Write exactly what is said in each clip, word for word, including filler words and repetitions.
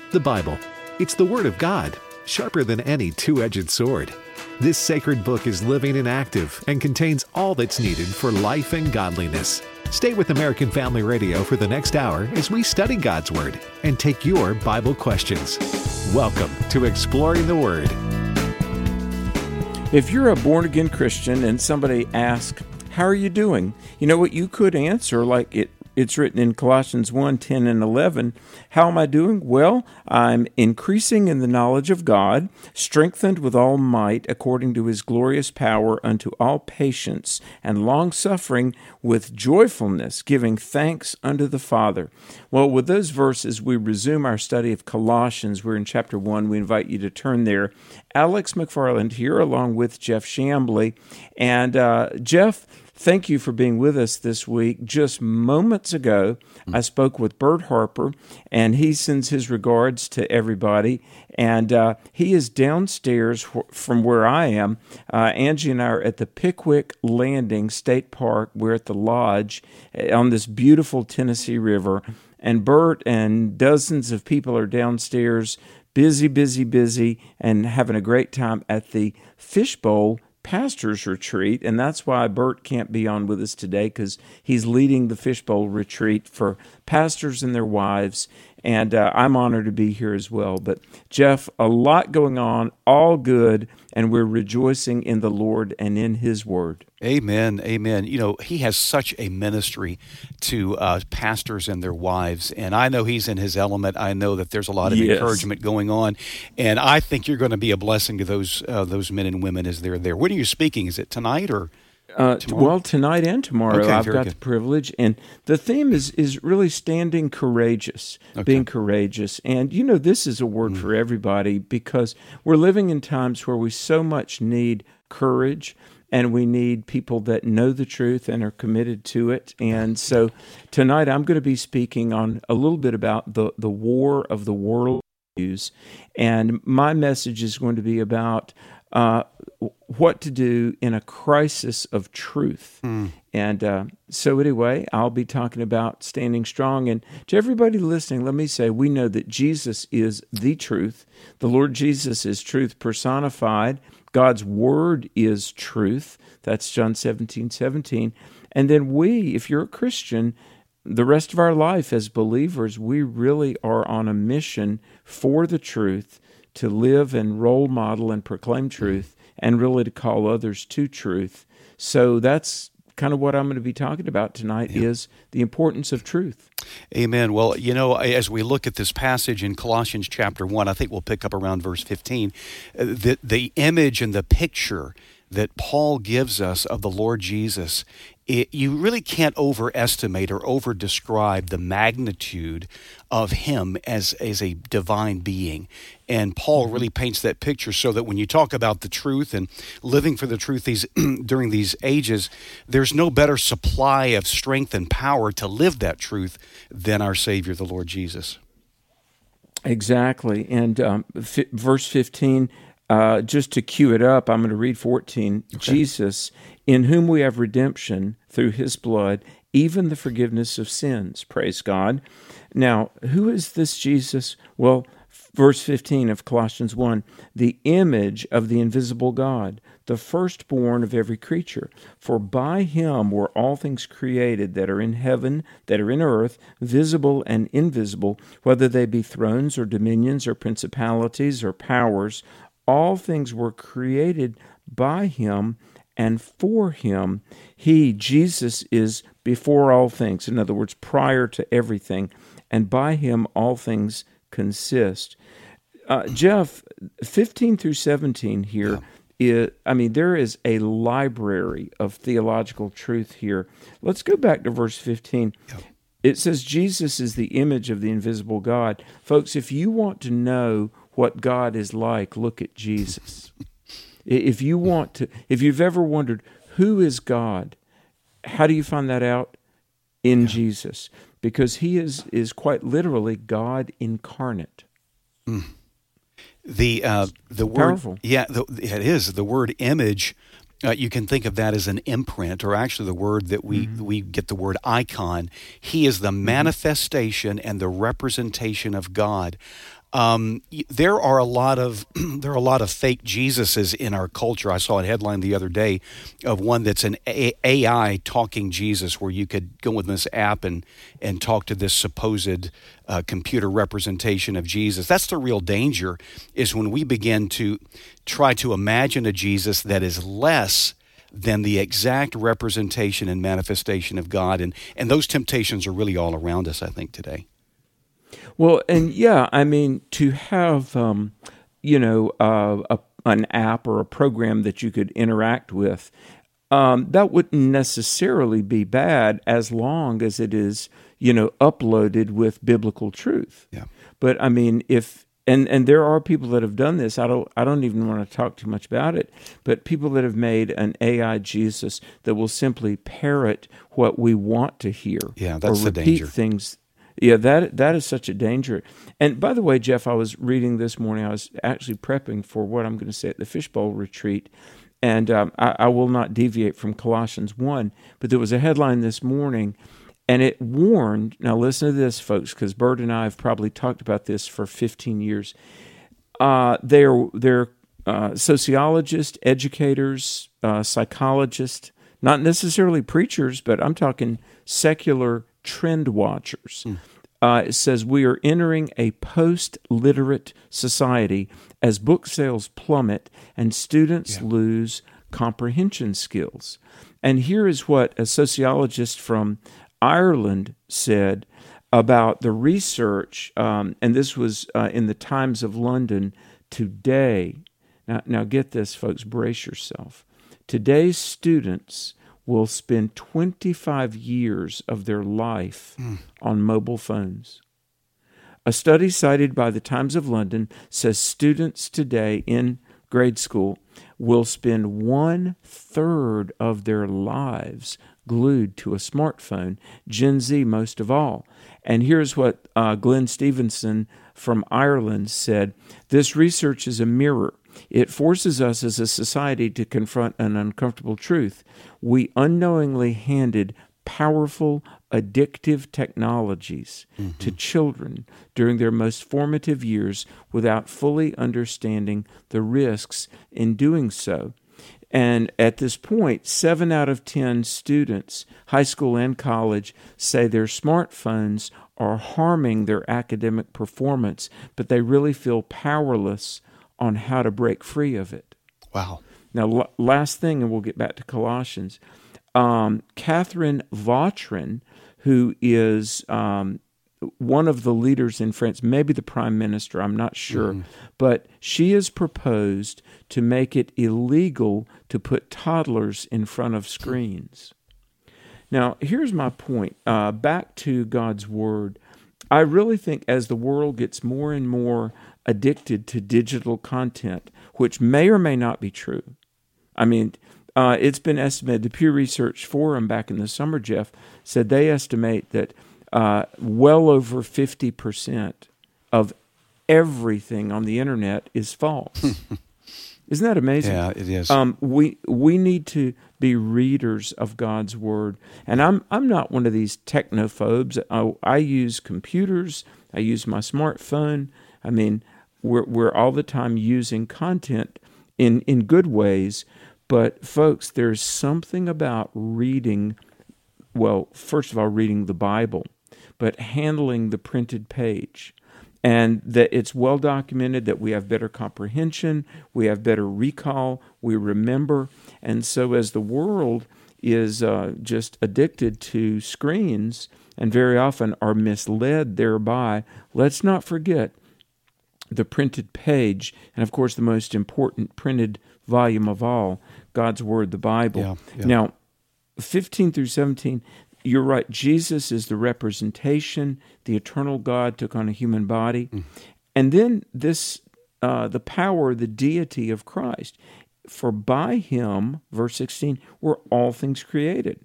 The Bible. It's the Word of God, sharper than any two-edged sword. This sacred book is living and active and contains all that's needed for life and godliness. Stay with American Family Radio for the next hour as we study God's Word and take your Bible questions. Welcome to Exploring the Word. If you're a born-again Christian and somebody asks, how are you doing? You know what you could answer, like it It's written in Colossians one, ten, and eleven. How am I doing? Well, I'm increasing in the knowledge of God, strengthened with all might according to his glorious power unto all patience and long-suffering with joyfulness, giving thanks unto the Father. Well, with those verses, we resume our study of Colossians. We're in chapter one. We invite you to turn there. Alex McFarland here along with Jeff Chambly. And uh, Jeff, thank you for being with us this week. Just moments ago, I spoke with Bert Harper, and he sends his regards to everybody. And uh, he is downstairs from where I am. Uh, Angie and I are at the Pickwick Landing State Park. We're at the lodge on this beautiful Tennessee River. And Bert and dozens of people are downstairs, busy, busy, busy, and having a great time at the Fishbowl Pastor's Retreat, and that's why Bert can't be on with us today, because he's leading the Fishbowl Retreat for pastors and their wives, and uh, I'm honored to be here as well. But Jeff, a lot going on, all good, and we're rejoicing in the Lord and in His Word. Amen, amen. You know, he has such a ministry to uh, pastors and their wives, and I know he's in his element. I know that there's a lot of Yes. encouragement going on, and I think you're going to be a blessing to those uh, those men and women as they're there. When are you speaking? Is it tonight or Uh, tomorrow? well, tonight and tomorrow, Okay, I've very got good. the privilege, and the theme is is really standing courageous, Okay. being courageous. And you know, this is a word Mm. for everybody, because we're living in times where we so much need courage, and we need people that know the truth and are committed to it. And so tonight I'm going to be speaking on a little bit about the, the war of the world views, and my message is going to be about uh, what to do in a crisis of truth. Mm. And uh, so anyway, I'll be talking about standing strong. And to everybody listening, let me say, we know that Jesus is the truth. The Lord Jesus is truth personified. God's Word is truth. That's John seventeen, seventeen. And then we, if you're a Christian, the rest of our life as believers, we really are on a mission for the truth, to live and role model and proclaim truth, and really to call others to truth. So that's kind of what I'm going to be talking about tonight, Yeah. is the importance of truth. Amen. Well, you know, as we look at this passage in Colossians chapter one, I think we'll pick up around verse fifteen, uh, the, the image and the picture that Paul gives us of the Lord Jesus, it, you really can't overestimate or over-describe the magnitude of him as, as a divine being. And Paul really paints that picture so that when you talk about the truth and living for the truth these during these ages, there's no better supply of strength and power to live that truth than our Savior, the Lord Jesus. Exactly. And um, f- verse fifteen, uh, just to cue it up, I'm going to read fourteen. Okay. Jesus, in whom we have redemption through his blood, even the forgiveness of sins. Praise God. Now, who is this Jesus? Well, verse fifteen of Colossians one, the image of the invisible God, the firstborn of every creature. For by him were all things created that are in heaven, that are in earth, visible and invisible, whether they be thrones or dominions or principalities or powers. All things were created by him and for him. He, Jesus, is before all things. In other words, prior to everything. And by him all things consist. Uh, Jeff, fifteen through seventeen here, Yeah. is, I mean, there is a library of theological truth here. Let's go back to verse fifteen. Yeah. It says, Jesus is the image of the invisible God. Folks, if you want to know what God is like, look at Jesus. If you want to, if you've ever wondered, who is God? How do you find that out? In yeah. Jesus. Because he is, is quite literally God incarnate. Mm. The uh, the word, Powerful. yeah, the, it is. The word image, uh, you can think of that as an imprint, or actually the word that we, mm-hmm. we get the word icon. He is the mm-hmm. manifestation and the representation of God. Um, y- there are a lot of there are a lot of fake Jesuses in our culture. I saw a headline the other day of one that's an A- AI talking Jesus, where you could go with this app and and talk to this supposed uh, computer representation of Jesus. That's the real danger, is when we begin to try to imagine a Jesus that is less than the exact representation and manifestation of God. And, and those temptations are really all around us, I think, today. Well, and yeah, I mean, to have, um, you know, uh, a, an app or a program that you could interact with, um, that wouldn't necessarily be bad as long as it is, you know, uploaded with biblical truth. Yeah. But I mean, if And and there are people that have done this. I don't I don't even want to talk too much about it. But people that have made an A I Jesus that will simply parrot what we want to hear, Yeah, that's or the repeat danger. things. Yeah, that that is such a danger. And by the way, Jeff, I was reading this morning. I was actually prepping for what I'm going to say at the Fishbowl retreat, and um, I, I will not deviate from Colossians one. But there was a headline this morning. And it warned, now listen to this, folks, because Bert and I have probably talked about this for fifteen years. Uh, they're they're uh, sociologists, educators, uh, psychologists, not necessarily preachers, but I'm talking secular trend watchers. Mm. Uh, it says we are entering a post-literate society as book sales plummet and students yeah. lose comprehension skills. And here is what a sociologist from Ireland said about the research, um, and this was uh, in the Times of London today. Now, now get this, folks, brace yourself. Today's students will spend twenty-five years of their life mm. on mobile phones. A study cited by the Times of London says students today in grade school will spend one-third of their lives glued to a smartphone, Gen Z most of all. And here's what uh, Glenn Stevenson from Ireland said: this research is a mirror. It forces us as a society to confront an uncomfortable truth. We unknowingly handed powerful, addictive technologies mm-hmm. to children during their most formative years without fully understanding the risks in doing so. And at this point, seven out of ten students, high school and college, say their smartphones are harming their academic performance, but they really feel powerless on how to break free of it. Wow. Now, l- last thing, and we'll get back to Colossians. Um, Catherine Vautrin, who is um, one of the leaders in France, maybe the prime minister, I'm not sure, mm. but she has proposed to make it illegal to put toddlers in front of screens. Now, here's my point. Uh, back to God's Word. I really think as the world gets more and more addicted to digital content, which may or may not be true. I mean, uh, it's been estimated, the Pew Research Forum back in the summer, Jeff, said they estimate that uh, well over fifty percent of everything on the internet is false. Isn't that amazing? Yeah, it is. Um, we we need to be readers of God's Word. And I'm I'm not one of these technophobes. I, I use computers. I use my smartphone. I mean, we're we're all the time using content in, in good ways. But folks, there's something about reading, well, first of all, reading the Bible, but handling the printed page. And that it's well documented that we have better comprehension, we have better recall, we remember. And so as the world is uh, just addicted to screens and very often are misled thereby, let's not forget the printed page, and of course the most important printed volume of all, God's Word, the Bible. Yeah, yeah. Now, fifteen through seventeen, you're right. Jesus is the representation. The eternal God took on a human body. Mm. And then this, uh, the power, the deity of Christ. For by him, verse sixteen, were all things created.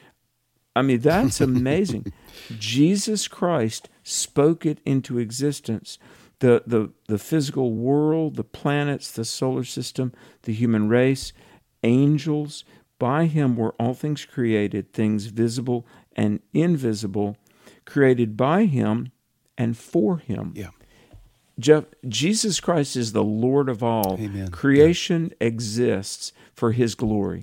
I mean, that's amazing. Jesus Christ spoke it into existence. The, the, the physical world, the planets, the solar system, the human race, angels. By him were all things created, things visible and invisible, created by him and for him. Yeah. Jeff, Jesus Christ is the Lord of all. Amen. Creation exists for his glory.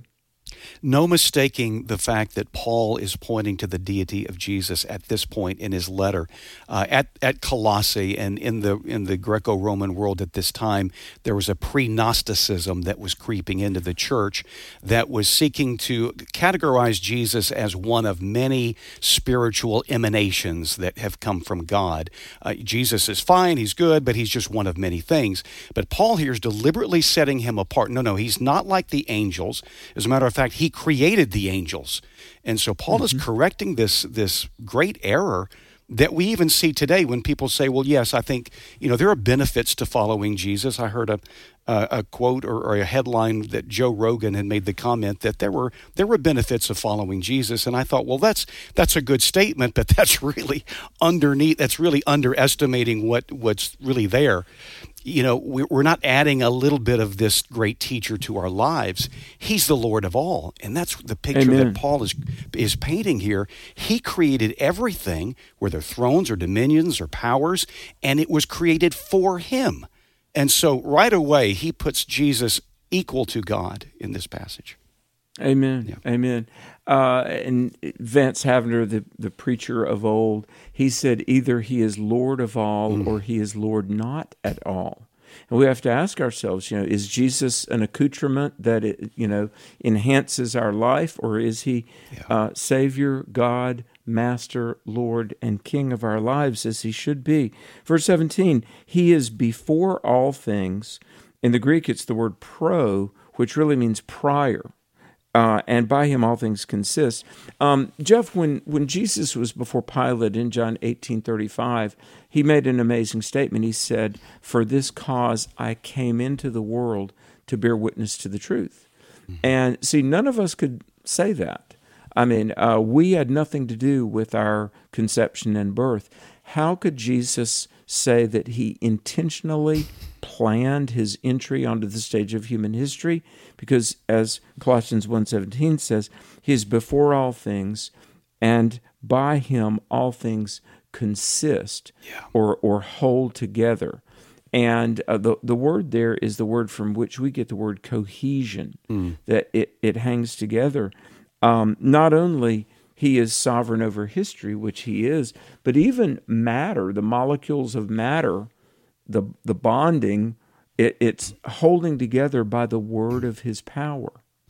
No mistaking the fact that Paul is pointing to the deity of Jesus at this point in his letter. Uh, at at Colossae and in the in the Greco-Roman world at this time, there was a pre-Gnosticism that was creeping into the church that was seeking to categorize Jesus as one of many spiritual emanations that have come from God. Uh, Jesus is fine, he's good, but he's just one of many things. But Paul here is deliberately setting him apart. No, no, he's not like the angels. As a matter of fact, he created the angels. And so Paul mm-hmm. is correcting this this great error that we even see today when people say, well, yes, I think, you know, there are benefits to following Jesus. I heard a a, a quote or, or a headline that Joe Rogan had made the comment that there were there were benefits of following Jesus. And I thought, well, that's that's a good statement, but that's really underneath, that's really underestimating what what's really there. You know, we're not adding a little bit of this great teacher to our lives. He's the Lord of all. And that's the picture Amen. that Paul is is painting here. He created everything, whether thrones or dominions or powers, and it was created for him. And so right away, he puts Jesus equal to God in this passage. Amen. Yeah. Amen. Uh, and Vance Havner, the, the preacher of old, he said either he is Lord of all mm. or he is Lord not at all. And we have to ask ourselves, you know, is Jesus an accoutrement that, it, you know, enhances our life, or is he yeah. uh, Savior, God, Master, Lord, and King of our lives as he should be? Verse seventeen, he is before all things. In the Greek, it's the word pro, which really means prior. Uh, and by him all things consist. Um, Jeff, when, when Jesus was before Pilate in John eighteen thirty-five, he made an amazing statement. He said, "For this cause I came into the world to bear witness to the truth." Mm-hmm. And see, none of us could say that. I mean, uh, we had nothing to do with our conception and birth. How could Jesus say that he intentionally planned his entry onto the stage of human history? Because as Colossians one seventeen says, he is before all things, and by him all things consist yeah. or or hold together. And uh, the the word there is the word from which we get the word cohesion, mm. that it, it hangs together. Um, not only he is sovereign over history, which he is, but even matter, the molecules of matter, the the bonding, it, it's holding together by the word of his power.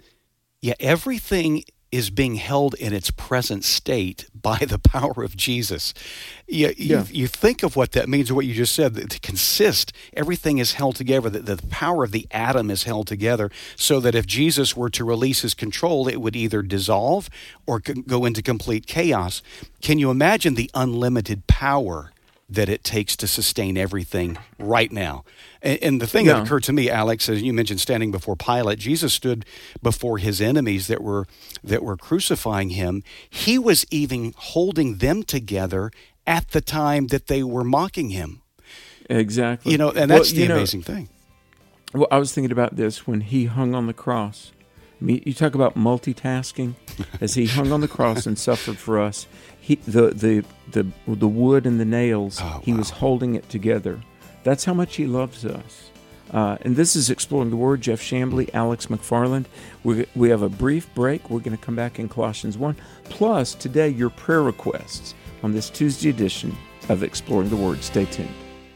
Yeah, everything is being held in its present state by the power of Jesus. You, you, yeah. you think of what that means, what you just said, that to consist, everything is held together, that the power of the atom is held together, so that if Jesus were to release his control, it would either dissolve or go into complete chaos. Can you imagine the unlimited power that it takes to sustain everything right now? And, and the thing yeah. that occurred to me, Alex, as you mentioned, standing before Pilate, Jesus stood before his enemies that were that were crucifying him. He was even holding them together at the time that they were mocking him. Exactly. You know, and that's well, the know, amazing thing. Well, I was thinking about this when he hung on the cross. I mean, you talk about multitasking. As he hung on the cross and suffered for us, he the the the the wood and the nails, oh, he wow. was holding it together. That's how much he loves us. Uh, and this is Exploring the Word. Jeff Chambly, Alex McFarland. We we have a brief break. We're going to come back in Colossians one. Plus, today, your prayer requests on this Tuesday edition of Exploring the Word. Stay tuned.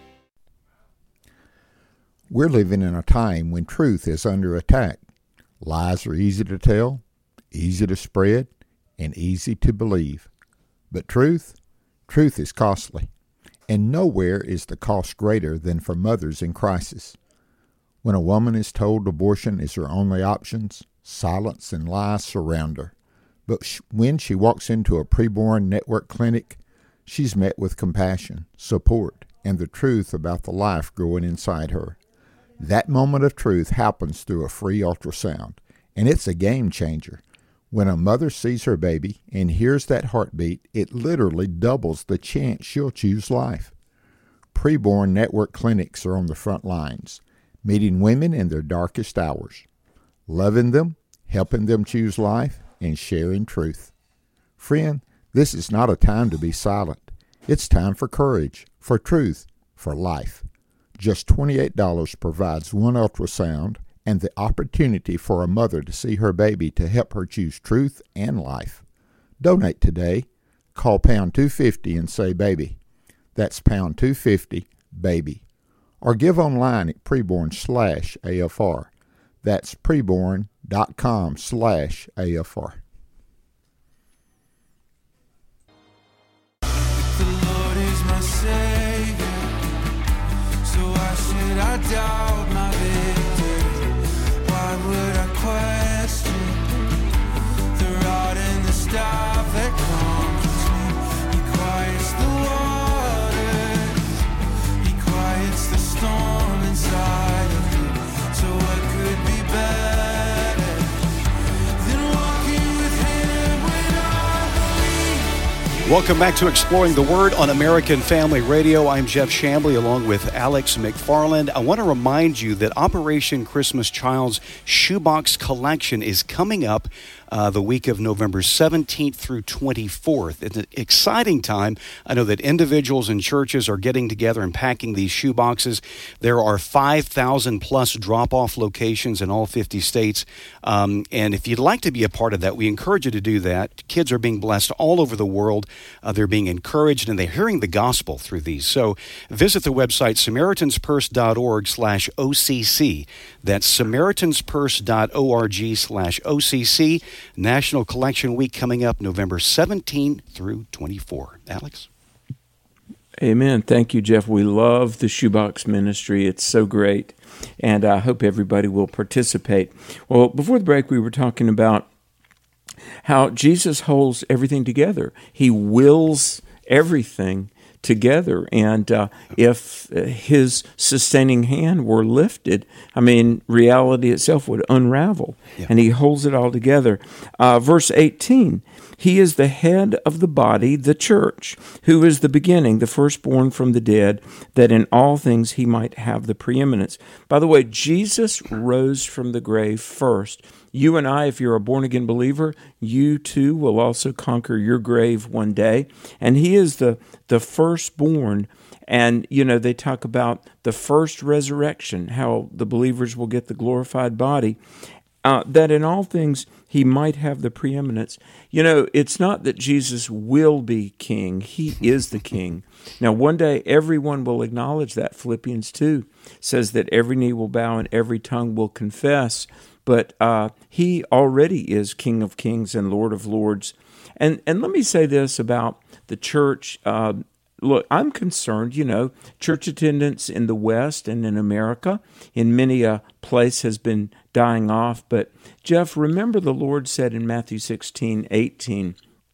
We're living in a time when truth is under attack. Lies are easy to tell, easy to spread, and easy to believe. But truth, truth is costly, and nowhere is the cost greater than for mothers in crisis. When a woman is told abortion is her only options, silence and lies surround her. But sh- when she walks into a preborn network clinic, she's met with compassion, support, and the truth about the life growing inside her. That moment of truth happens through a free ultrasound, and it's a game changer. When a mother sees her baby and hears that heartbeat, it literally doubles the chance she'll choose life. Preborn network clinics are on the front lines, meeting women in their darkest hours, loving them, helping them choose life, and sharing truth. Friend, this is not a time to be silent. It's time for courage, for truth, for life. Just twenty-eight dollars provides one ultrasound and the opportunity for a mother to see her baby to help her choose truth and life. Donate today. Call pound two fifty and say baby. That's pound two fifty, baby. Or give online at preborn slash AFR. That's preborn.com slash AFR. The Lord is my Savior, so why should I doubt my victory? Why would I question the rod and the staff that comforts me? He quiets the waters, He quiets the storm inside of me. So what could be better than walking with Him when I believe? Welcome back to Exploring the Word on American Family Radio. I'm Jeff Chambly along with Alex McFarland. I want to remind you that Operation Christmas Child's Shoebox Collection is coming up Uh, the week of November seventeenth through twenty-fourth. It's an exciting time. I know that individuals and churches are getting together and packing these shoe boxes. There are five thousand plus drop-off locations in all fifty states. Um, and if you'd like to be a part of that, we encourage you to do that. Kids are being blessed all over the world. Uh, they're being encouraged, and they're hearing the gospel through these. So visit the website SamaritansPurse.org slash OCC. That's SamaritansPurse.org slash OCC. National Collection Week coming up November seventeenth through twenty-fourth. Alex? Amen. Thank you, Jeff. We love the Shoebox Ministry. It's so great, and I hope everybody will participate. Well, before the break, we were talking about how Jesus holds everything together. He wills everything together, and uh, if His sustaining hand were lifted, I mean, reality itself would unravel, yeah. And He holds it all together. Uh, verse eighteen, He is the head of the body, the church, who is the beginning, the firstborn from the dead, that in all things He might have the preeminence. By the way, Jesus rose from the grave first. You and I, if you're a born-again believer, you too will also conquer your grave one day. And He is the, the firstborn. And, you know, they talk about the first resurrection, how the believers will get the glorified body, uh, that in all things He might have the preeminence. You know, it's not that Jesus will be king. He is the king. Now, one day, everyone will acknowledge that. Philippians two says that every knee will bow and every tongue will confess. But uh, He already is King of Kings and Lord of Lords. And and let me say this about the church. Uh, look, I'm concerned, you know, church attendance in the West and in America in many a place has been dying off. But, Jeff, remember the Lord said in Matthew sixteen eighteen,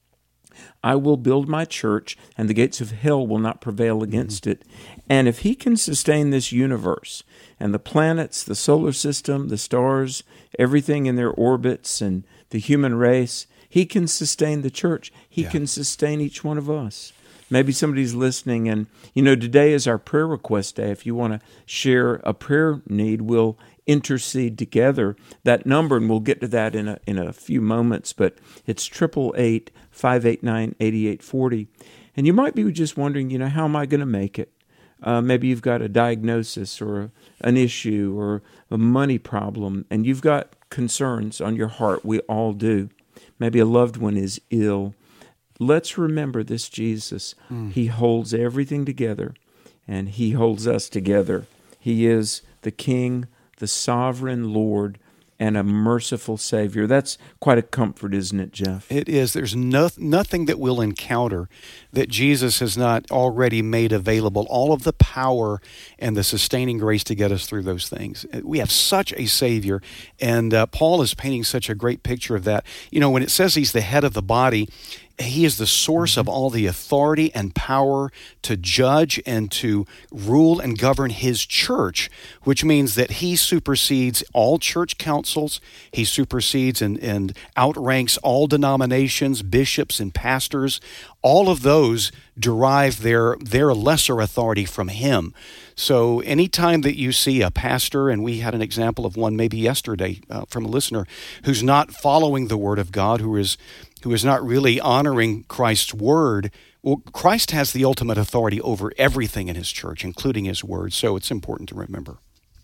I will build my church, and the gates of hell will not prevail against it. And if He can sustain this universe and the planets, the solar system, the stars, everything in their orbits, and the human race, He can sustain the church. He yeah. can sustain each one of us. Maybe somebody's listening, and, you know, today is our prayer request day. If you want to share a prayer need, we'll intercede together. That number, and we'll get to that in a in a few moments, but it's eight eight eight, five eight nine, eight eight four zero. And you might be just wondering, you know, how am I going to make it? Uh, maybe you've got a diagnosis or a, an issue or a money problem, and you've got concerns on your heart. We all do. Maybe a loved one is ill. Let's remember this Jesus. Mm. He holds everything together, and He holds us together. He is the King, the sovereign Lord, and a merciful Savior. That's quite a comfort, isn't it, Jeff? It is. There's no, nothing that we'll encounter that Jesus has not already made available, all of the power and the sustaining grace to get us through those things. We have such a Savior, and uh, Paul is painting such a great picture of that. You know, when it says He's the head of the body, He is the source of all the authority and power to judge and to rule and govern His church, which means that He supersedes all church councils. He supersedes and, and outranks all denominations, bishops and pastors. All of those derive their, their lesser authority from Him. So anytime that you see a pastor, and we had an example of one maybe yesterday uh, from a listener, who's not following the Word of God, who is who is not really honoring Christ's Word, Well, Christ has the ultimate authority over everything in his church, including his word, so it's important to remember.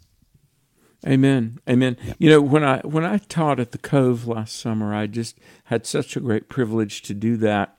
Amen. Amen. Yep. You know, when I when I taught at the Cove last summer, I just had such a great privilege to do that.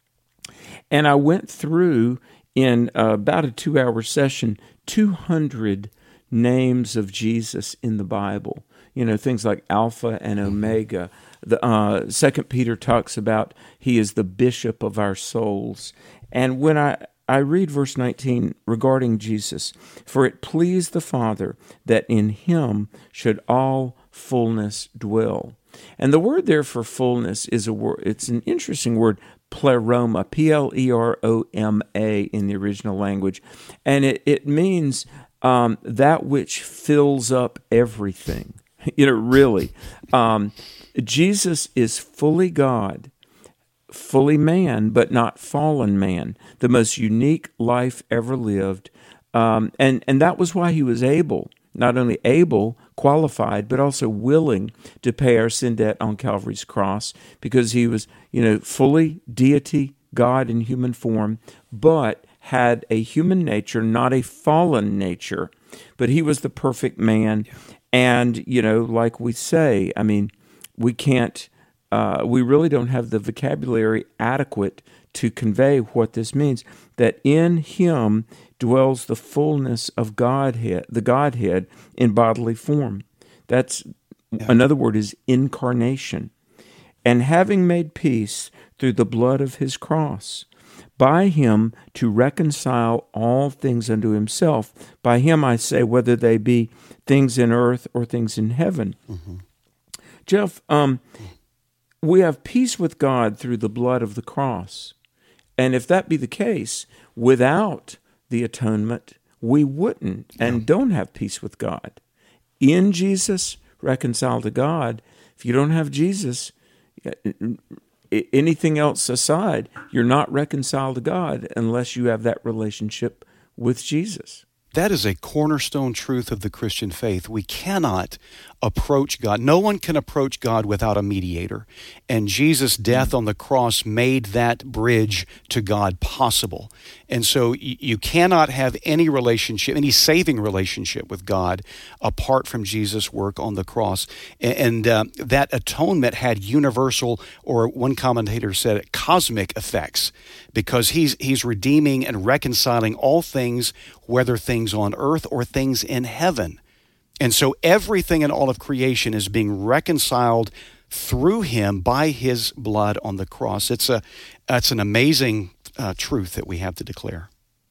And I went through, in uh, about a two-hour session, two hundred names of Jesus in the Bible. You know, things like Alpha and Omega. The uh, Second Peter talks about he is the bishop of our souls. And when I, I read verse nineteen regarding Jesus, for it pleased the Father that in him should all fullness dwell. And the word there for fullness is a word, it's an interesting word, pleroma, P L E R O M A in the original language. And it, it means um, that which fills up everything. You know, really. Um, Jesus is fully God, fully man, but not fallen man, the most unique life ever lived. Um, and, and that was why he was able, not only able, qualified, but also willing to pay our sin debt on Calvary's cross, because he was, you know, fully deity, God in human form, but had a human nature, not a fallen nature. But he was the perfect man. And, you know, like we say, I mean, we can't, uh, we really don't have the vocabulary adequate to convey what this means, that in him dwells the fullness of Godhead, the Godhead in bodily form. That's, yeah. Another word is incarnation. And having made peace through the blood of his cross, by him to reconcile all things unto himself. By him, I say, whether they be things in earth or things in heaven. Mm-hmm. Jeff, um, we have peace with God through the blood of the cross. And if that be the case, without the atonement, we wouldn't and don't have peace with God. In Jesus, reconciled to God. If you don't have Jesus, anything else aside, you're not reconciled to God unless you have that relationship with Jesus. That is a cornerstone truth of the Christian faith. We cannot approach God. No one can approach God without a mediator. And Jesus' death on the cross made that bridge to God possible. And so you cannot have any relationship, any saving relationship with God apart from Jesus' work on the cross. And uh, that atonement had universal, or one commentator said it, cosmic effects, because he's he's redeeming and reconciling all things, whether things on earth or things in heaven. And so everything in all of creation is being reconciled through him by his blood on the cross. It's a it's an amazing uh, truth that we have to declare.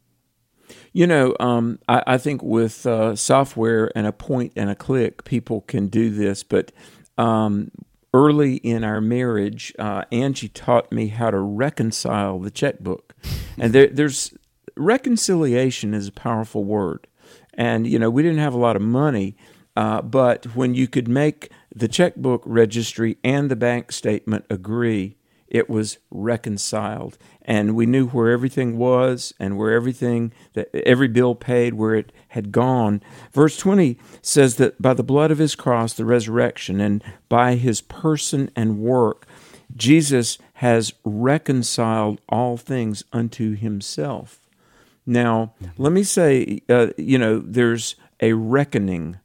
You know, um, I, I think with uh, software and a point and a click, people can do this. But um, early in our marriage, uh, Angie taught me how to reconcile the checkbook. And there, there's reconciliation is a powerful word. And, you know, we didn't have a lot of money, uh, but when you could make the checkbook registry and the bank statement agree, it was reconciled. And we knew where everything was and where everything, that every bill paid, where it had gone. Verse twenty says that by the blood of his cross, the resurrection, and by his person and work, Jesus has reconciled all things unto himself. Now, let me say, uh, you know, there's a reckoning.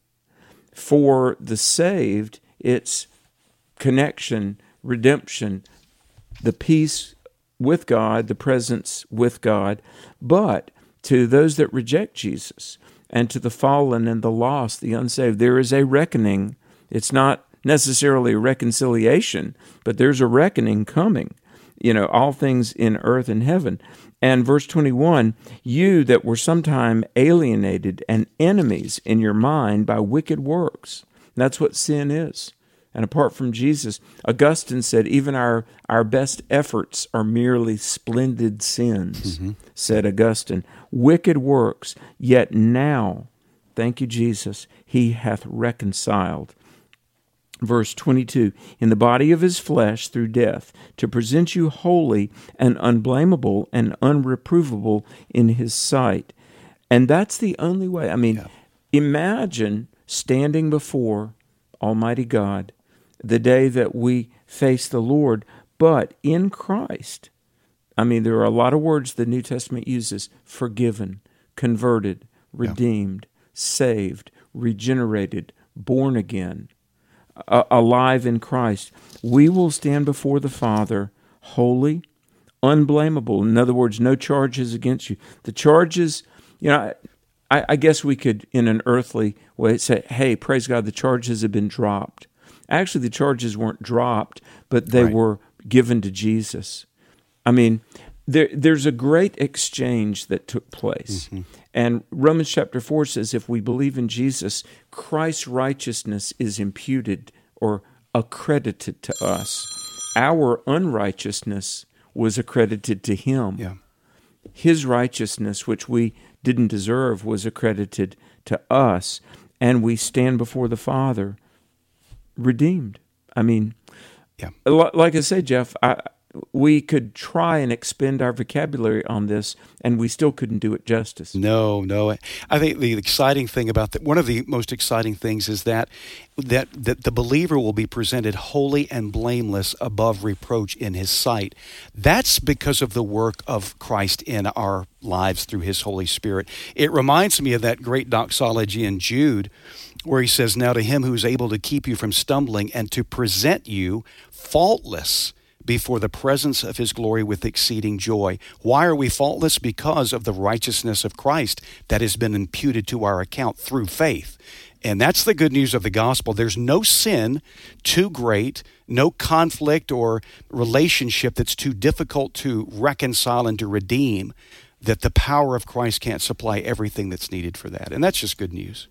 For the saved, it's connection, redemption, the peace with God, the presence with God. But to those that reject Jesus, and to the fallen and the lost, the unsaved, there is a reckoning. It's not necessarily a reconciliation, but there's a reckoning coming. You know, all things in earth and heaven. And verse twenty-one, you that were sometime alienated and enemies in your mind by wicked works. And that's what sin is. And apart from Jesus, Augustine said, even our, our best efforts are merely splendid sins, mm-hmm. said Augustine. Wicked works, yet now, thank you, Jesus, he hath reconciled. Verse twenty-two, in the body of his flesh through death, to present you holy and unblameable and unreprovable in his sight. And that's the only way. I mean, yeah. Imagine standing before Almighty God the day that we face the Lord, but in Christ, I mean, there are a lot of words the New Testament uses: forgiven, converted, redeemed, yeah. saved, regenerated, born again, uh, alive in Christ. We will stand before the Father holy, unblameable. In other words, no charges against you. The charges, you know, I, I guess we could, in an earthly way, say, hey, praise God, the charges have been dropped. Actually, the charges weren't dropped, but they right. were given to Jesus. I mean, there, there's a great exchange that took place. Mm-hmm. And Romans chapter four says, if we believe in Jesus, Christ's righteousness is imputed or accredited to us. Our unrighteousness was accredited to him. Yeah. His righteousness, which we didn't deserve, was accredited to us. And we stand before the Father redeemed. I mean, yeah. like I say, Jeff, I, we could try and expend our vocabulary on this, and we still couldn't do it justice. No, no. I think the exciting thing about that, one of the most exciting things is that, that that the believer will be presented holy and blameless above reproach in his sight. That's because of the work of Christ in our lives through his Holy Spirit. It reminds me of that great doxology in Jude, where he says, now to him who is able to keep you from stumbling and to present you faultless before the presence of his glory with exceeding joy. Why are we faultless? Because of the righteousness of Christ that has been imputed to our account through faith. And that's the good news of the gospel. There's no sin too great, no conflict or relationship that's too difficult to reconcile and to redeem, that the power of Christ can't supply everything that's needed for that. And that's just good news.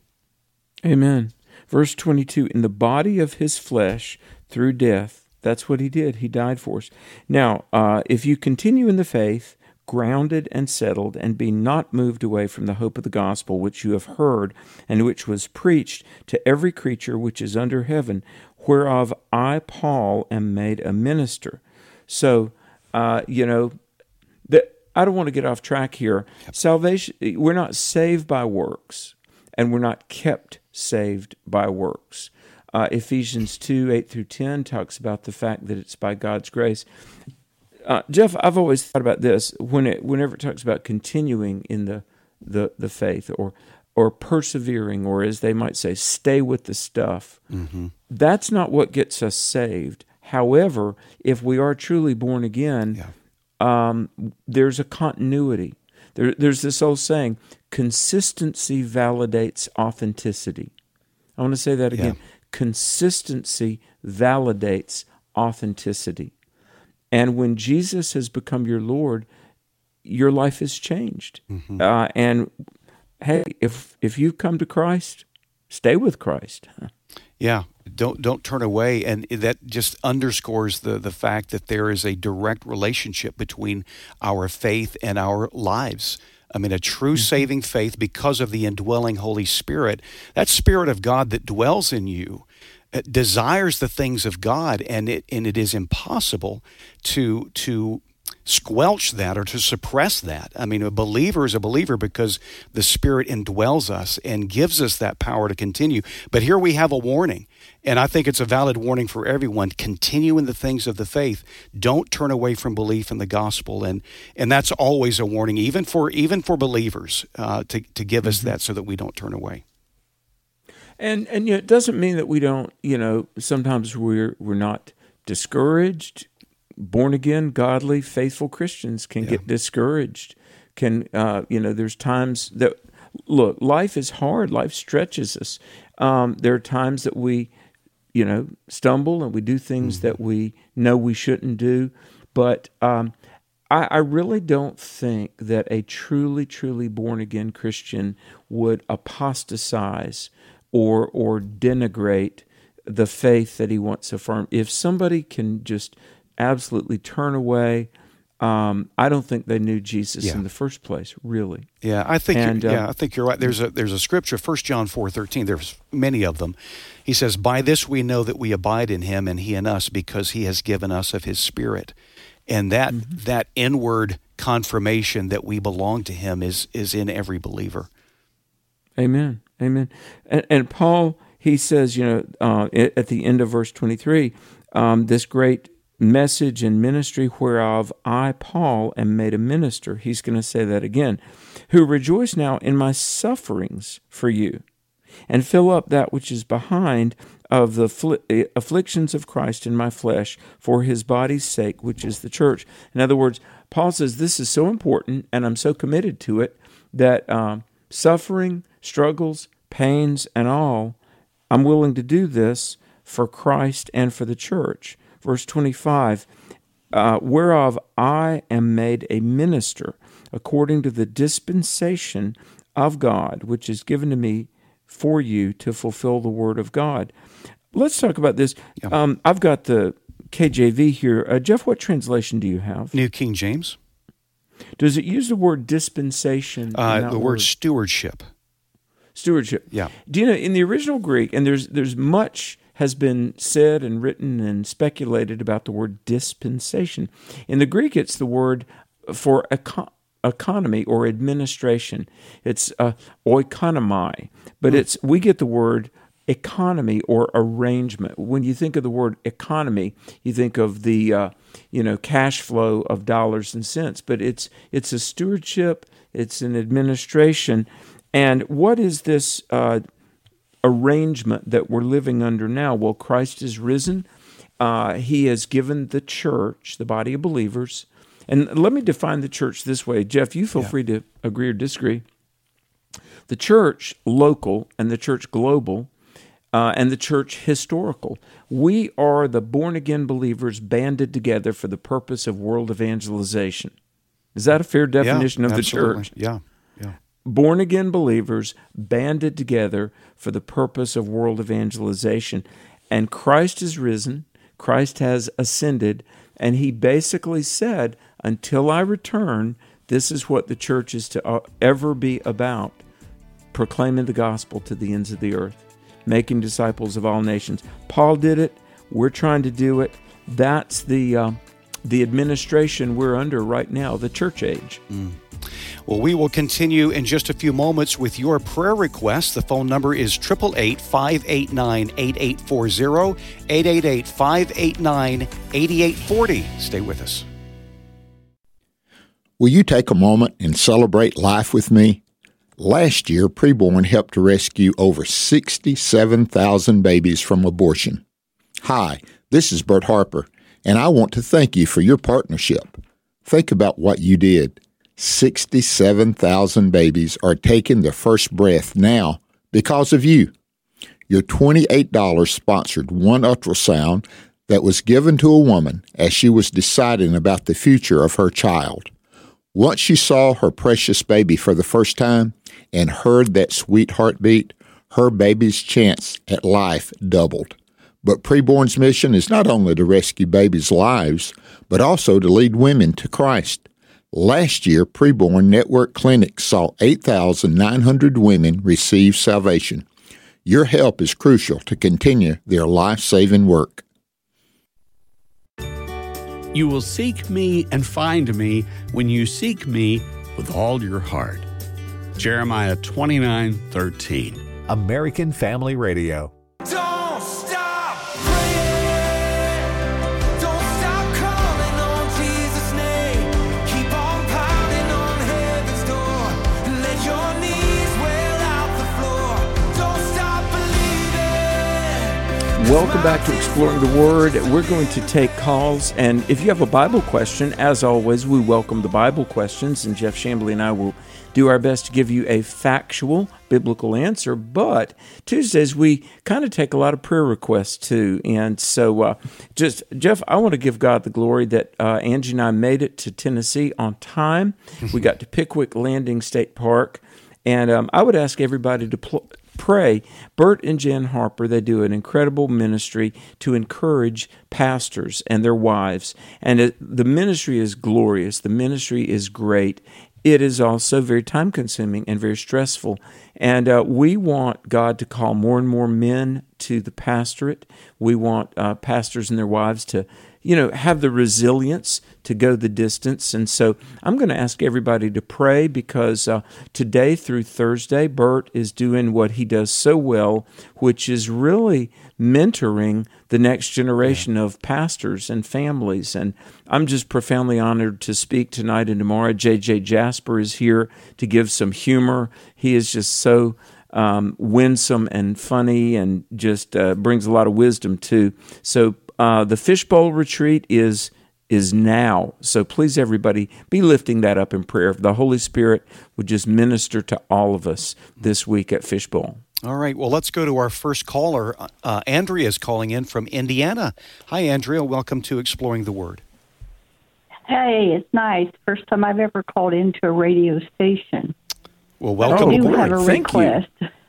Amen. Verse twenty-two, in the body of his flesh through death. That's what he did. He died for us. Now, uh, if you continue in the faith, grounded and settled, and be not moved away from the hope of the gospel which you have heard, and which was preached to every creature which is under heaven, whereof I, Paul, am made a minister. So, uh, you know, the, I don't want to get off track here. Yep. Salvation, we're not saved by works, and we're not kept saved by works. Uh, Ephesians two, eight through ten talks about the fact that it's by God's grace. Uh, Jeff, I've always thought about this when it, whenever it talks about continuing in the, the, the faith or or persevering, or as they might say, stay with the stuff. Mm-hmm. That's not what gets us saved. However, if we are truly born again, yeah. um, there's a continuity. There, there's this old saying, consistency validates authenticity. I want to say that again. Yeah. Consistency validates authenticity. And when Jesus has become your Lord, your life has changed. Mm-hmm. Uh, and hey, if if you've come to Christ, stay with Christ. Yeah, don't don't turn away. And that just underscores the, the fact that there is a direct relationship between our faith and our lives. I mean, a true mm-hmm. saving faith, because of the indwelling Holy Spirit, that Spirit of God that dwells in you, desires the things of God, and it and it is impossible to to squelch that or to suppress that. I mean, a believer is a believer because the Spirit indwells us and gives us that power to continue. But here we have a warning, and I think it's a valid warning for everyone. Continue in the things of the faith. Don't turn away from belief in the gospel, and and that's always a warning, even for even for believers, uh, to to give us mm-hmm. that so that we don't turn away. And and you know, it doesn't mean that we don't. You know, sometimes we're we're not discouraged. Born again, godly, faithful Christians can yeah. get discouraged. Can uh, you know? There's times that look, life is hard. Life stretches us. Um, there are times that we, you know, stumble and we do things mm-hmm. that we know we shouldn't do. But um, I, I really don't think that a truly, truly born again Christian would apostatize or or denigrate the faith that he wants affirmed. If somebody can just absolutely turn away, um, I don't think they knew Jesus yeah. in the first place, really. Yeah, I think and, you're, uh, yeah, I think you're right. There's a there's a scripture, First John four thirteen. There's many of them. He says, "By this we know that we abide in Him, and He in us, because He has given us of His Spirit." And that mm-hmm. that inward confirmation that we belong to Him is is in every believer. Amen. Amen. And, and Paul, he says, you know, uh, at the end of verse twenty-three, um, this great message and ministry whereof I, Paul, am made a minister. He's going to say that again. Who rejoice now in my sufferings for you, and fill up that which is behind of the affl- afflictions of Christ in my flesh for his body's sake, which is the church. In other words, Paul says this is so important, and I'm so committed to it, that um, suffering, struggles, pains, and all, I'm willing to do this for Christ and for the church. Verse twenty-five, uh, whereof I am made a minister, according to the dispensation of God, which is given to me for you to fulfill the word of God. Let's talk about this. Yeah. Um, I've got the K J V here. Uh, Jeff, what translation do you have? New King James. Does it use the word dispensation? Uh, the word, word stewardship. Stewardship. Yeah. Do you know, in the original Greek, and there's there's much has been said and written and speculated about the word dispensation. In the Greek, it's the word for econ- economy or administration. It's uh, oikonomai, but mm. it's we get the word economy or arrangement. When you think of the word economy, you think of the uh, you know cash flow of dollars and cents, but it's it's a stewardship, it's an administration. And what is this uh, arrangement that we're living under now? Well, Christ is risen. Uh, he has given the church, the body of believers. And let me define the church this way. Jeff, you feel yeah. free to agree or disagree. The church local and the church global uh, and the church historical. We are the born-again believers banded together for the purpose of world evangelization. Is that a fair definition yeah, of the absolutely. church? Yeah, yeah. Born-again believers banded together for the purpose of world evangelization. And Christ is risen, Christ has ascended, and he basically said, until I return, this is what the church is to ever be about, proclaiming the gospel to the ends of the earth, making disciples of all nations. Paul did it. We're trying to do it. That's the uh, the administration we're under right now, the church age. Mm. Well, we will continue in just a few moments with your prayer requests. The phone number is eight eight eight, five eight nine, eight eight four zero, eight eight eight, five eight nine, eight eight four zero. Stay with us. Will you take a moment and celebrate life with me? Last year, Preborn helped to rescue over sixty-seven thousand babies from abortion. Hi, this is Bert Harper, and I want to thank you for your partnership. Think about what you did. sixty-seven thousand babies are taking their first breath now because of you. Your twenty-eight dollars sponsored one ultrasound that was given to a woman as she was deciding about the future of her child. Once she saw her precious baby for the first time and heard that sweet heartbeat, her baby's chance at life doubled. But Preborn's mission is not only to rescue babies' lives, but also to lead women to Christ. Last year, Preborn Network Clinic saw eight thousand nine hundred women receive salvation. Your help is crucial to continue their life-saving work. You will seek me and find me when you seek me with all your heart. Jeremiah twenty-nine thirteen. American Family Radio. Don't stop praying. Don't stop calling on Jesus' name. Keep on pounding on heaven's door. Let your knees wail out the floor. Don't stop believing. Welcome back to Exploring the Word. We're going to take calls, and if you have a Bible question, as always, we welcome the Bible questions, and Jeff Chambly and I will do our best to give you a factual, biblical answer. But Tuesdays, we kind of take a lot of prayer requests too. And so, uh, just Jeff, I want to give God the glory that uh, Angie and I made it to Tennessee on time. We got to Pickwick Landing State Park. And um, I would ask everybody to pl- pray. Bert and Jen Harper, they do an incredible ministry to encourage pastors and their wives. And it, the ministry is glorious. The ministry is great. It is also very time-consuming and very stressful. And uh, we want God to call more and more men to the pastorate. We want uh, pastors and their wives to you know, have the resilience to go the distance. And so I'm going to ask everybody to pray because uh, today through Thursday, Bert is doing what he does so well, which is really mentoring the next generation yeah. of pastors and families. And I'm just profoundly honored to speak tonight and tomorrow. J J Jasper is here to give some humor. He is just so um, winsome and funny and just uh, brings a lot of wisdom too. So uh, the Fishbowl Retreat is is now. So please, everybody, be lifting that up in prayer. The Holy Spirit would just minister to all of us this week at Fishbowl. All right, well, let's go to our first caller. Uh, Andrea is calling in from Indiana. Hi, Andrea. Welcome to Exploring the Word. Hey, it's nice. First time I've ever called into a radio station. Well, welcome I do aboard. have a Thank request.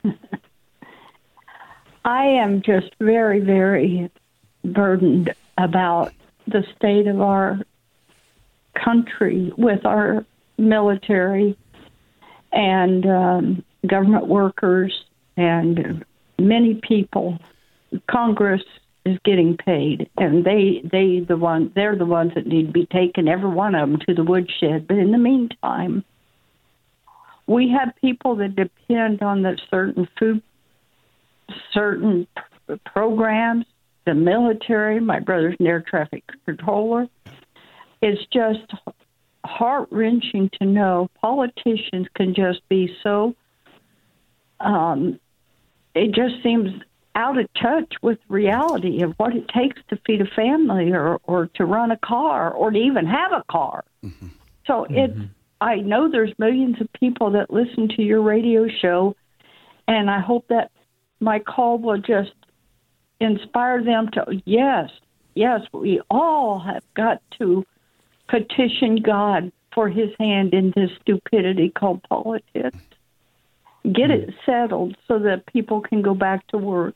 I am just very, very burdened about the state of our country with our military and um, government workers and many people. Congress is getting paid, and they they the one they're the ones that need to be taken, every one of them, to the woodshed. But in the meantime, we have people that depend on the certain food, certain p- programs. The military, my brother's an air traffic controller. It's just heart-wrenching to know politicians can just be so, um, it just seems out of touch with reality of what it takes to feed a family or, or to run a car or to even have a car. Mm-hmm. So mm-hmm. it, I know there's millions of people that listen to your radio show, and I hope that my call will just inspire them to, yes, yes, we all have got to petition God for his hand in this stupidity called politics. Get mm. it settled so that people can go back to work.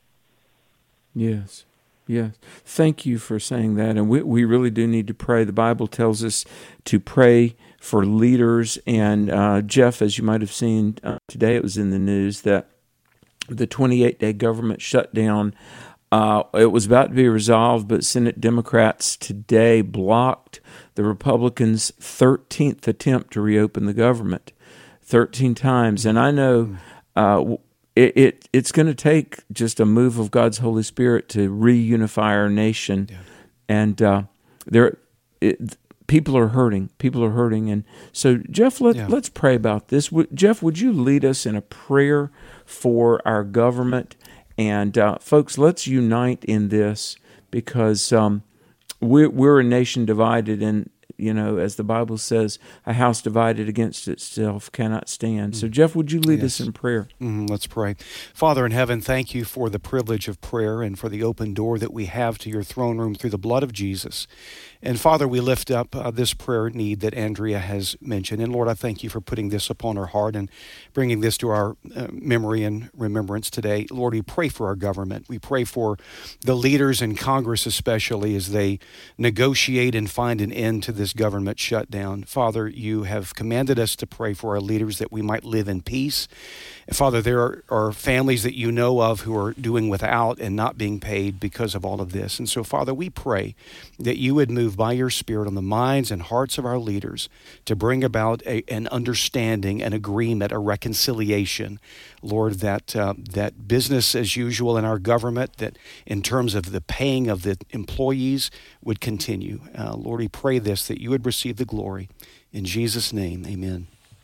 Yes, yes. Thank you for saying that. And we, we really do need to pray. The Bible tells us to pray for leaders. And uh, Jeff, as you might have seen uh, today, it was in the news that the twenty-eight day government shutdown, uh, it was about to be resolved, but Senate Democrats today blocked the Republicans' thirteenth attempt to reopen the government, thirteen times. And I know uh, it, it it's going to take just a move of God's Holy Spirit to reunify our nation. Yeah. And uh, there, it, people are hurting. People are hurting. And so, Jeff, let, yeah. let's pray about this. W- Jeff, would you lead us in a prayer for our government? And uh, folks, let's unite in this because um, we're, we're a nation divided, and you know, as the Bible says, a house divided against itself cannot stand. So, Jeff, would you lead yes. us in prayer? Mm-hmm. Let's pray. Father in heaven, thank you for the privilege of prayer and for the open door that we have to your throne room through the blood of Jesus. And Father, we lift up uh, this prayer need that Andrea has mentioned. And Lord, I thank you for putting this upon her heart and bringing this to our uh, memory and remembrance today. Lord, we pray for our government. We pray for the leaders in Congress especially as they negotiate and find an end to this government shutdown. Father, you have commanded us to pray for our leaders that we might live in peace. And Father, there are, are families that you know of who are doing without and not being paid because of all of this. And so, Father, we pray that you would move by your Spirit on the minds and hearts of our leaders to bring about a, an understanding, an agreement, a reconciliation. Lord, that uh, that business as usual in our government, that in terms of the paying of the employees would continue. Uh, Lord, we pray this, that you would receive the glory. In Jesus' name, amen.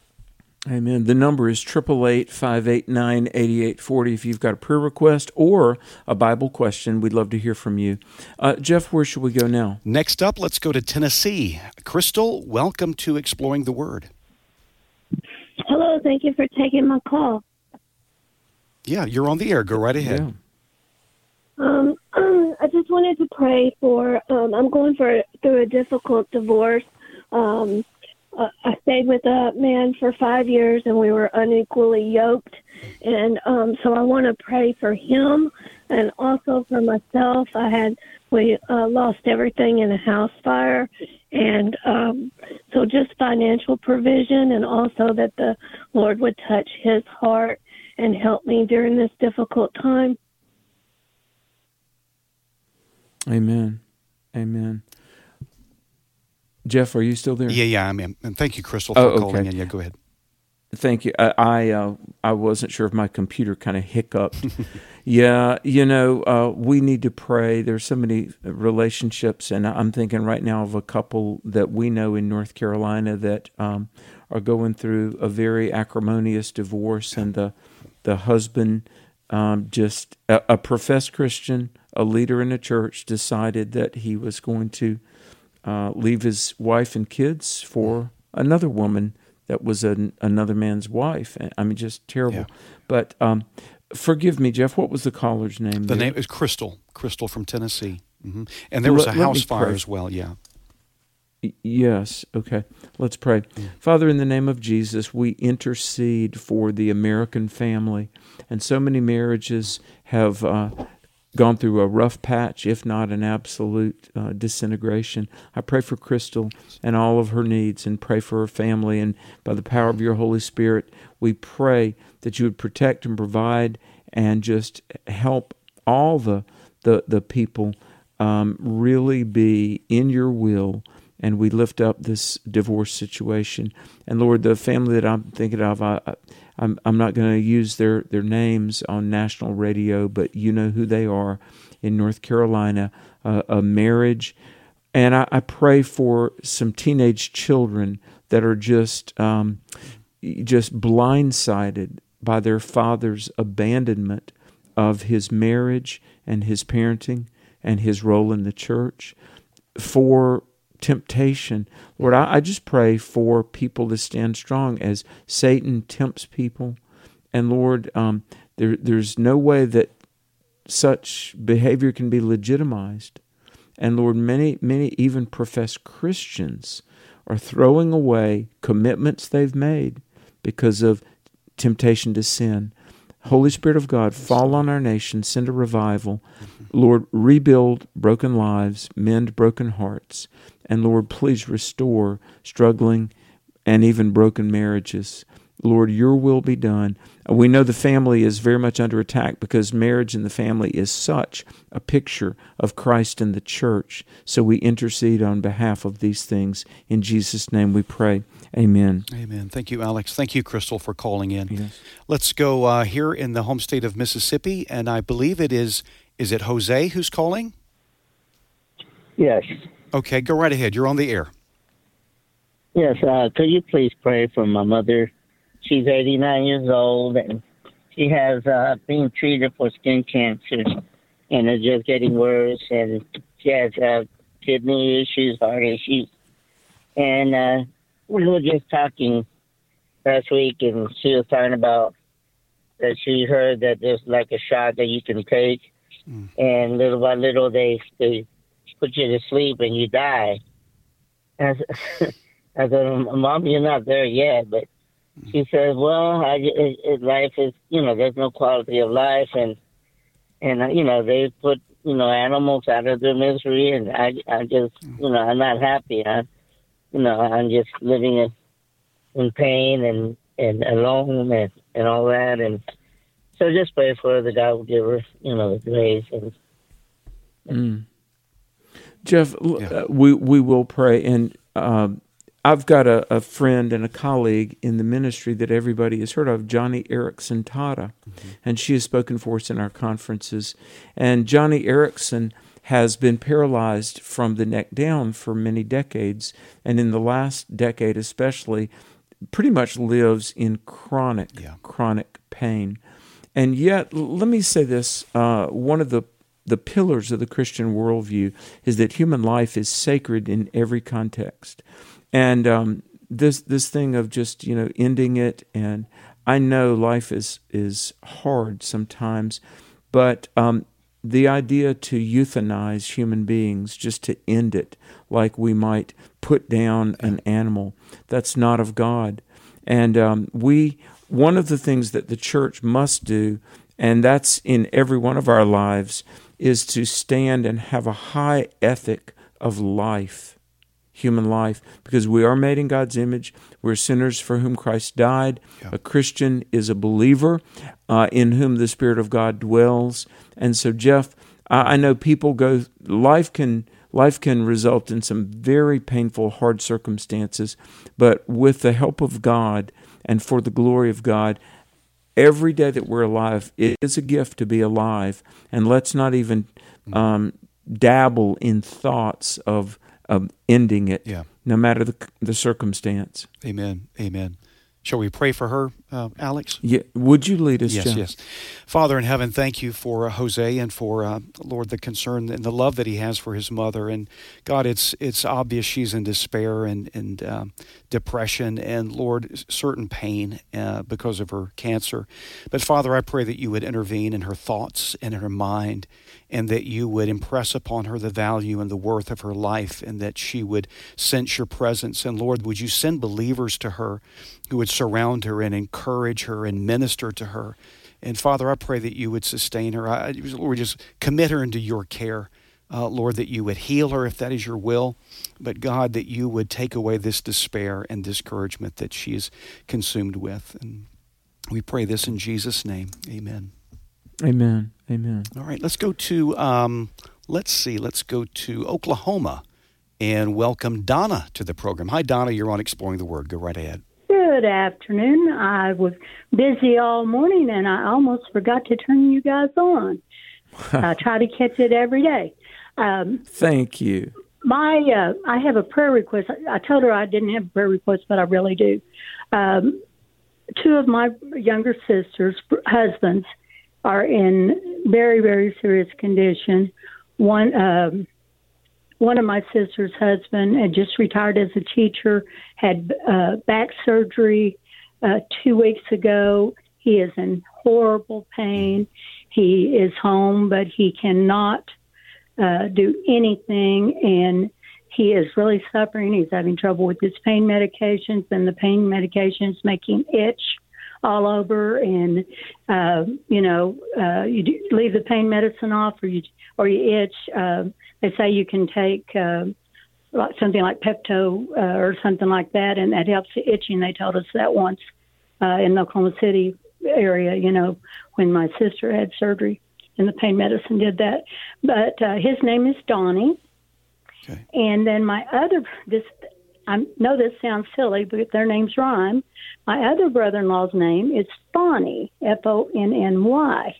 Amen. The number is eight eight eight, five eight nine, eight eight four zero. If you've got a prayer request or a Bible question, we'd love to hear from you. Uh, Jeff, where should we go now? Next up, let's go to Tennessee. Crystal, welcome to Exploring the Word. Hello, thank you for taking my call. Yeah, you're on the air. Go right ahead. Yeah. Um, I just wanted to pray for, um, I'm going for through a difficult divorce. Um Uh, I stayed with a man for five years, and we were unequally yoked. And um, so I want to pray for him and also for myself. I had we uh, lost everything in a house fire, and um, so just financial provision, and also that the Lord would touch his heart and help me during this difficult time. Amen. Amen. Jeff, are you still there? Yeah, yeah, I'm in. And thank you, Crystal, for Oh, okay. calling in. Yeah, go ahead. Thank you. I I, uh, I wasn't sure if my computer kind of hiccuped. Yeah, you know, uh, we need to pray. There's so many relationships, and I'm thinking right now of a couple that we know in North Carolina that um, are going through a very acrimonious divorce, and the the husband, um, just a, a professed Christian, a leader in a church, decided that he was going to uh, leave his wife and kids for another woman that was an, another man's wife. I mean, just terrible. Yeah. But um, forgive me, Jeff, what was the caller's name? The there? name is Crystal, Crystal from Tennessee. hmm And there was Let- a let house me fire pray. as well, yeah. Y- Yes, okay. Let's pray. Father, in the name of Jesus, we intercede for the American family. And so many marriages have uh, gone through a rough patch, if not an absolute uh, disintegration. I pray for Crystal and all of her needs, and pray for her family. And by the power of your Holy Spirit, we pray that you would protect and provide and just help all the, the, the people um, really be in your will. And we lift up this divorce situation. And Lord, the family that I'm thinking of, I, I, I'm I'm not going to use their, their names on national radio, but you know who they are in North Carolina, uh, a marriage. And I, I pray for some teenage children that are just um, just blindsided by their father's abandonment of his marriage and his parenting and his role in the church. For temptation, Lord, I, I just pray for people to stand strong as Satan tempts people. And Lord, um, there, there's no way that such behavior can be legitimized. And Lord, many, many even professed Christians are throwing away commitments they've made because of temptation to sin. Holy Spirit of God, fall on our nation, send a revival. Lord, rebuild broken lives, mend broken hearts. And Lord, please restore struggling and even broken marriages. Lord, your will be done. We know the family is very much under attack because marriage and the family is such a picture of Christ and the church. So we intercede on behalf of these things. In Jesus' name we pray. Amen. Amen. Thank you, Alex. Thank you, Crystal, for calling in. Yes. Let's go uh, here in the home state of Mississippi, and I believe it is, is it Jose who's calling? Yes. Okay, go right ahead. You're on the air. Yes. Uh, could you please pray for my mother? She's eighty-nine years old, and she has uh, been treated for skin cancer, and it's just getting worse. And she has uh, kidney issues, heart issues. And uh, we were just talking last week, and she was talking about that she heard that there's like a shot that you can take, mm. and little by little they they put you to sleep and you die. And I said, Mom, you're not there yet, but she said, well, I, it, it, life is, you know, there's no quality of life, and, and uh, you know, they put, you know, animals out of their misery, and I, I just, you know, I'm not happy. I, you know, I'm just living in, in pain and, and alone and, and all that, and so just pray for her that God will give her, you know, the grace. And, mm. Jeff, yeah. uh, we, we will pray, and um, I've got a, a friend and a colleague in the ministry that everybody has heard of, Johnny Erickson Tata, mm-hmm. and she has spoken for us in our conferences. And Johnny Erickson has been paralyzed from the neck down for many decades, and in the last decade especially, pretty much lives in chronic, yeah. chronic pain. And yet, let me say this, uh, one of the the pillars of the Christian worldview is that human life is sacred in every context. And um, this this thing of just, you know, ending it, and I know life is is hard sometimes, but um, the idea to euthanize human beings, just to end it, like we might put down an animal, that's not of God. And um, we one of the things that the church must do, and that's in every one of our lives, is to stand and have a high ethic of life. Human life, because we are made in God's image. We're sinners for whom Christ died. Yeah. A Christian is a believer uh, in whom the Spirit of God dwells. And so, Jeff, I, I know people go. Life can life can result in some very painful, hard circumstances, but with the help of God and for the glory of God, every day that we're alive, it is a gift to be alive. And let's not even um, dabble in thoughts of, of ending it, yeah. no matter the, the circumstance. Amen. Amen. Shall we pray for her, uh, Alex? Yeah. Would you lead us, Yes, John? yes. Father in heaven, thank you for uh, Jose and for, uh, Lord, the concern and the love that he has for his mother. And God, it's it's obvious she's in despair and, and um, depression and, Lord, certain pain uh, because of her cancer. But Father, I pray that you would intervene in her thoughts and in her mind, and that you would impress upon her the value and the worth of her life, and that she would sense your presence. And Lord, would you send believers to her who would surround her and encourage her and minister to her. And Father, I pray that you would sustain her. I, Lord, just commit her into your care. Uh, Lord, that you would heal her if that is your will. But God, that you would take away this despair and discouragement that she is consumed with. And we pray this in Jesus' name. Amen. Amen. Amen. All right, let's go to, um, let's see, let's go to Oklahoma and welcome Donna to the program. Hi, Donna. You're on Exploring the Word. Go right ahead. Good afternoon. I was busy all morning, and I almost forgot to turn you guys on. I try to catch it every day. Um, Thank you. My, uh, I have a prayer request. I, I told her I didn't have a prayer request, but I really do. Um, two of my younger sisters' husbands are in very, very serious condition. One, um, one of my sister's husband had just retired as a teacher, had uh, back surgery uh, two weeks ago. He is in horrible pain. He is home, but he cannot uh, do anything, and he is really suffering. He's having trouble with his pain medications, and the pain medications make him itch all over. And uh, you know, uh, you do leave the pain medicine off, or you or you itch. Uh, they say you can take uh, something like Pepto uh, or something like that, and that helps the itching. They told us that once uh, in the Oklahoma City area, you know, when my sister had surgery, and the pain medicine did that. But uh, his name is Donnie. Okay. And then my other, this, I know this sounds silly, but their names rhyme. My other brother-in-law's name is Fonny, F O N N Y.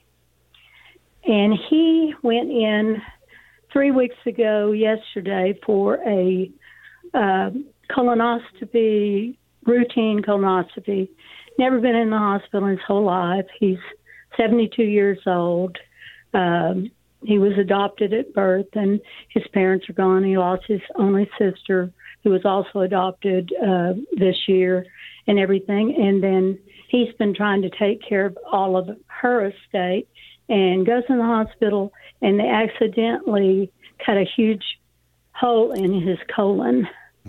And he went in three weeks ago yesterday for a uh, colonoscopy, routine colonoscopy. Never been in the hospital his whole life. He's seventy-two years old. Um, he was adopted at birth, and his parents are gone. He lost his only sister, who was also adopted uh, this year, and everything. And then he's been trying to take care of all of her estate, and goes in the hospital, and they accidentally cut a huge hole in his colon.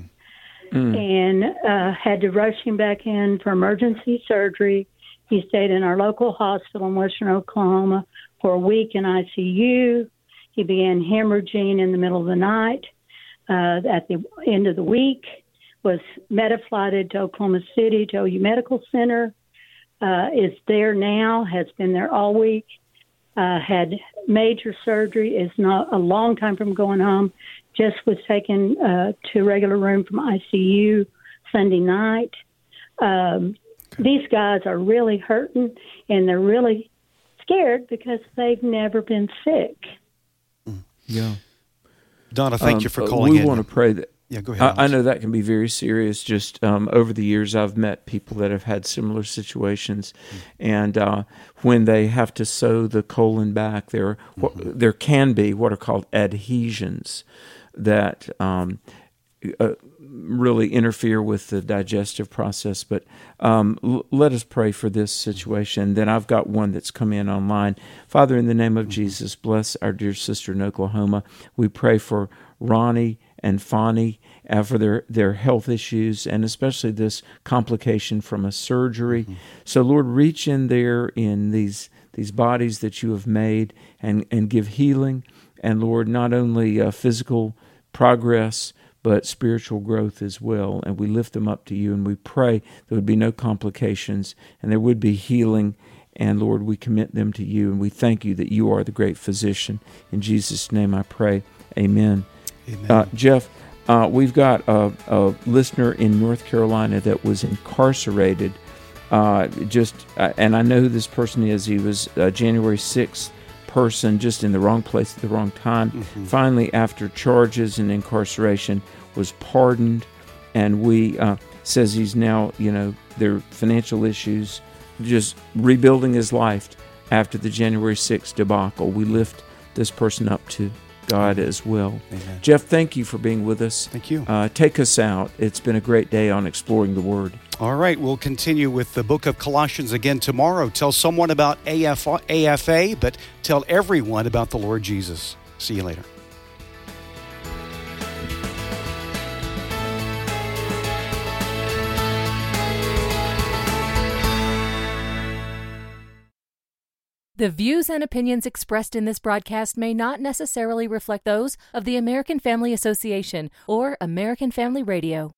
Mm. And uh, had to rush him back in for emergency surgery. He stayed in our local hospital in western Oklahoma for a week in I C U. He began hemorrhaging in the middle of the night. Uh, at the end of the week, was meta-flighted to Oklahoma City, to O U Medical Center. Uh, is there now, has been there all week. Uh, had major surgery, is not a long time from going home. Just was taken uh, to a regular room from I C U Sunday night. Um, okay. These guys are really hurting, and they're really scared because they've never been sick. Yeah. Donna, thank um, you for uh, calling we in. We want to pray that. Yeah, go ahead. I, I know that can be very serious. Just um, over the years, I've met people that have had similar situations, mm-hmm. and uh, when they have to sew the colon back, there mm-hmm. what, there can be what are called adhesions that um, uh, really interfere with the digestive process. But um, l- let us pray for this situation. Then I've got one that's come in online. Father, in the name of mm-hmm. Jesus, bless our dear sister in Oklahoma. We pray for Ronnie and Fonny uh, for their, their health issues, and especially this complication from a surgery. Mm-hmm. So, Lord, reach in there in these these bodies that you have made and, and give healing. And, Lord, not only uh, physical progress, but spiritual growth as well. And we lift them up to you, and we pray there would be no complications and there would be healing. And, Lord, we commit them to you, and we thank you that you are the great physician. In Jesus' name I pray. Amen. Amen. Uh, Jeff, uh, we've got a, a listener in North Carolina that was incarcerated. Uh, just, uh, and I know who this person is. He was a January sixth person, just in the wrong place at the wrong time. Mm-hmm. Finally, after charges and incarceration, was pardoned, and we uh, says he's now, you know, their financial issues, just rebuilding his life after the January sixth debacle. We lift this person up to God as well. Amen. Jeff, thank you for being with us. Thank you. Uh, take us out. It's been a great day on Exploring the Word. All right, we'll continue with the book of Colossians again tomorrow. Tell someone about A F A, but tell everyone about the Lord Jesus. See you later. The views and opinions expressed in this broadcast may not necessarily reflect those of the American Family Association or American Family Radio.